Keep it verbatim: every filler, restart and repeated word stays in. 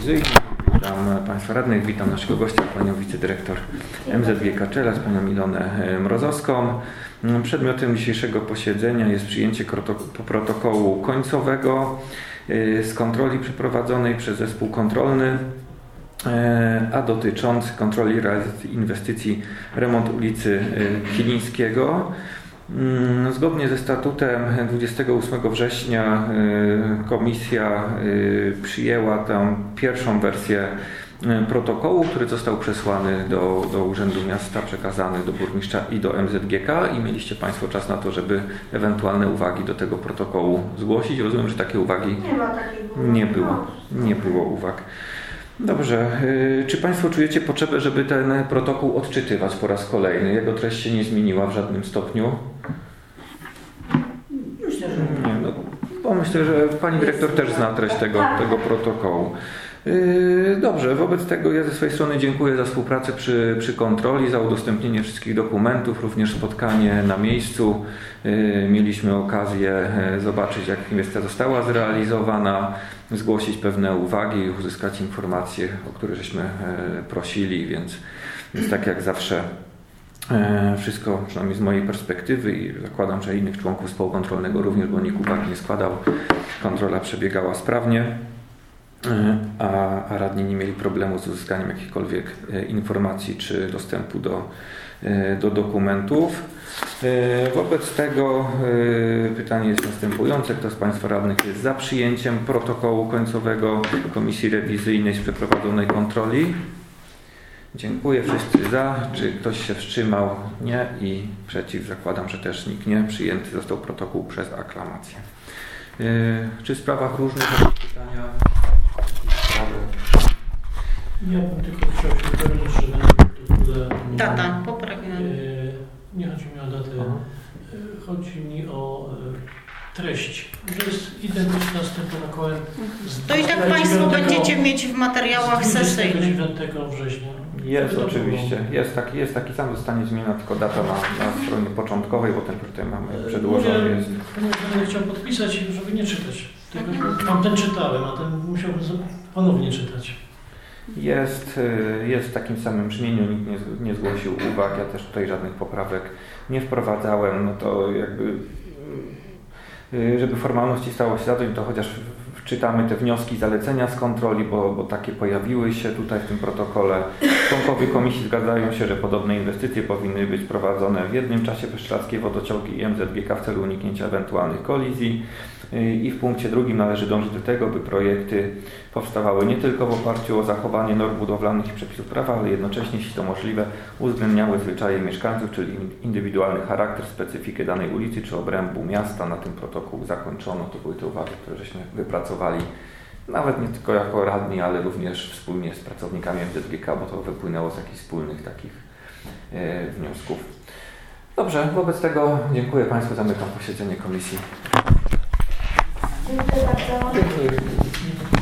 Rewizyjnej. Witam Państwa radnych, witam naszego gościa, panią wicedyrektor M Z G K Czeladź, panią Ilonę Mrozowską. Przedmiotem dzisiejszego posiedzenia jest przyjęcie protokołu końcowego z kontroli przeprowadzonej przez zespół kontrolny, a dotyczący kontroli realizacji inwestycji remont ulicy Kilińskiego. Zgodnie ze statutem dwudziestego ósmego września komisja przyjęła tam pierwszą wersję protokołu, który został przesłany do, do Urzędu Miasta, przekazany do burmistrza i do M Z G K i mieliście Państwo czas na to, żeby ewentualne uwagi do tego protokołu zgłosić. Rozumiem, że takie uwagi nie, ma takiego. nie było. Nie było uwag. Dobrze. Czy Państwo czujecie potrzebę, żeby ten protokół odczytywać po raz kolejny? Jego treść się nie zmieniła w żadnym stopniu? Myślę, że nie. No, bo myślę, że Pani dyrektor też zna treść tego, tego protokołu. Dobrze, wobec tego ja ze swojej strony dziękuję za współpracę przy, przy kontroli, za udostępnienie wszystkich dokumentów, również spotkanie na miejscu. Mieliśmy okazję zobaczyć, jak inwestycja została zrealizowana, zgłosić pewne uwagi, uzyskać informacje, o które żeśmy prosili, więc, więc tak jak zawsze wszystko, przynajmniej z mojej perspektywy i zakładam, że innych członków zespołu kontrolnego również, bo nikt uwag nie składał, kontrola przebiegała sprawnie. A, a radni nie mieli problemu z uzyskaniem jakichkolwiek informacji czy dostępu do, do dokumentów. Wobec tego pytanie jest następujące. Kto z Państwa radnych jest za przyjęciem protokołu końcowego Komisji Rewizyjnej z przeprowadzonej kontroli? Dziękuję. Wszyscy za. Czy ktoś się wstrzymał? Nie. I przeciw? Zakładam, że też nikt nie. Przyjęty został protokół przez aklamację. Czy w sprawach różnych pytania? Ja bym tylko chciał się upewnić, że w ogóle data poprawiona. Nie chodzi mi o datę, Aha. chodzi mi o treść, że jest identyczna z tym protokołem. To i tak Państwo będziecie mieć w materiałach sesyjnych. dziewiątego września. Jest oczywiście, jest taki, jest taki sam, zostanie zmieniona tylko data na, na stronie początkowej, bo ten tutaj mamy przedłożony. Jest. Będę chciał podpisać, żeby nie czytać. Tylko tamten czytałem, a ten musiałbym ponownie czytać. Jest, jest w takim samym brzmieniu, nikt nie, nie zgłosił uwag, ja też tutaj żadnych poprawek nie wprowadzałem, no to jakby, żeby formalności stało się zadość, to chociaż wczytamy te wnioski, zalecenia z kontroli, bo, bo takie pojawiły się tutaj w tym protokole. Członkowie komisji zgadzają się, że podobne inwestycje powinny być prowadzone w jednym czasie przez Szklarskiej Wodociągi i M Z G K w celu uniknięcia ewentualnych kolizji. I w punkcie drugim należy dążyć do tego, by projekty powstawały nie tylko w oparciu o zachowanie norm budowlanych i przepisów prawa, ale jednocześnie, jeśli to możliwe, uwzględniały zwyczaje mieszkańców, czyli indywidualny charakter, specyfikę danej ulicy czy obrębu miasta. Na tym protokół zakończono. To były te uwagi, które żeśmy wypracowali nawet nie tylko jako radni, ale również wspólnie z pracownikami M Z G K, bo to wypłynęło z jakichś wspólnych takich e, wniosków. Dobrze, wobec tego dziękuję Państwu, zamykam posiedzenie komisji. Dziękuję bardzo. Dziękuję.